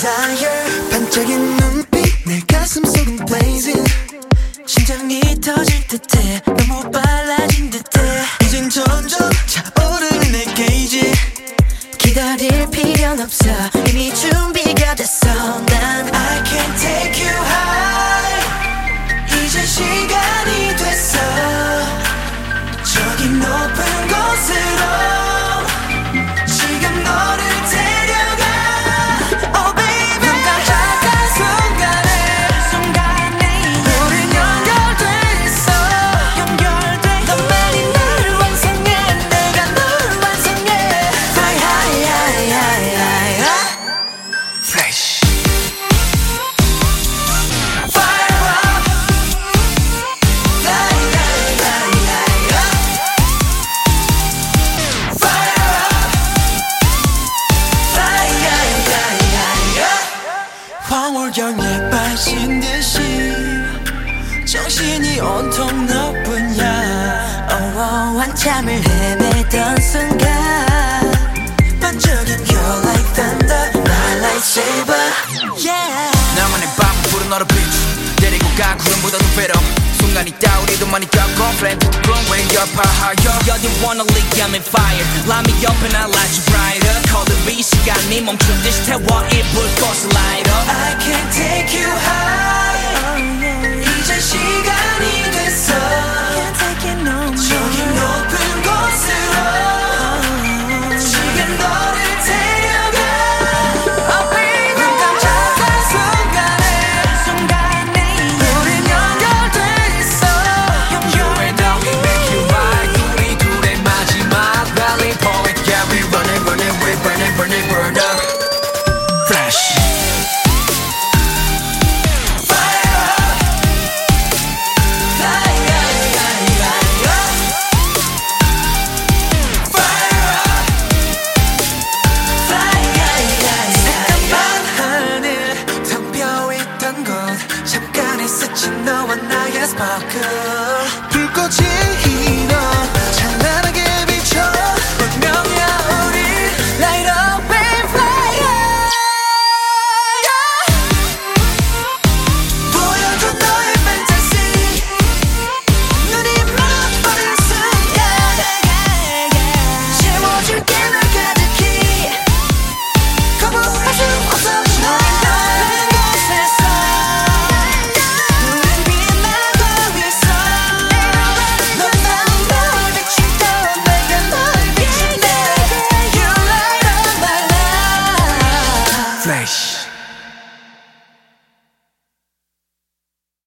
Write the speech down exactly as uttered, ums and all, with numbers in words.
desire 반짝인 눈빛 내 가슴 속은 blazing 심장이 터질 듯해 너무 빨라진 듯해 이젠 점점 차오르는 내 게이지 기다릴 필요는 없어 이미 준비가 됐어 난 I can take you high 이제 시간이 됐어 저기 높은 곳으로 지금 너를 데려가 Oh baby 눈 깜짝한 순간에 순간에 우린 연결됐어 연결돼 너만이 나를 완성해 내가 너를 완성해 Fly high high high high high Flash Fire up Fly high high high high Fire up Fly high high high high 황홀경에 빠진 듯이 정신이 온통 너뿐이야 oh, oh, 한참을 헤매던 순간 반짝인 You're like thunder My lightsaber Yeah 나만의 밤을 부른 너를 비추 데리고 가 구름보다 높이로 순간 있다 우리도 많이 겪고 Flame to the ground when you're higher You're the one only I'm in fire Light me up and I'll light you brighter Cold the beat 시간이 멈춘 듯이 태워 이 불꽃을 light up I can take you high 이제 시간이 됐어 저기 높은 곳으로 지금 너를 데려가 Oh baby 눈 깜짝한 순간에 순간에 우린 연결됐어 You and I we make you mine 우리 둘의 마지막 rally point Yeah we running running we burning burning burn up Flash 잠깐에 스친 너와 나의 스파클 불꽃이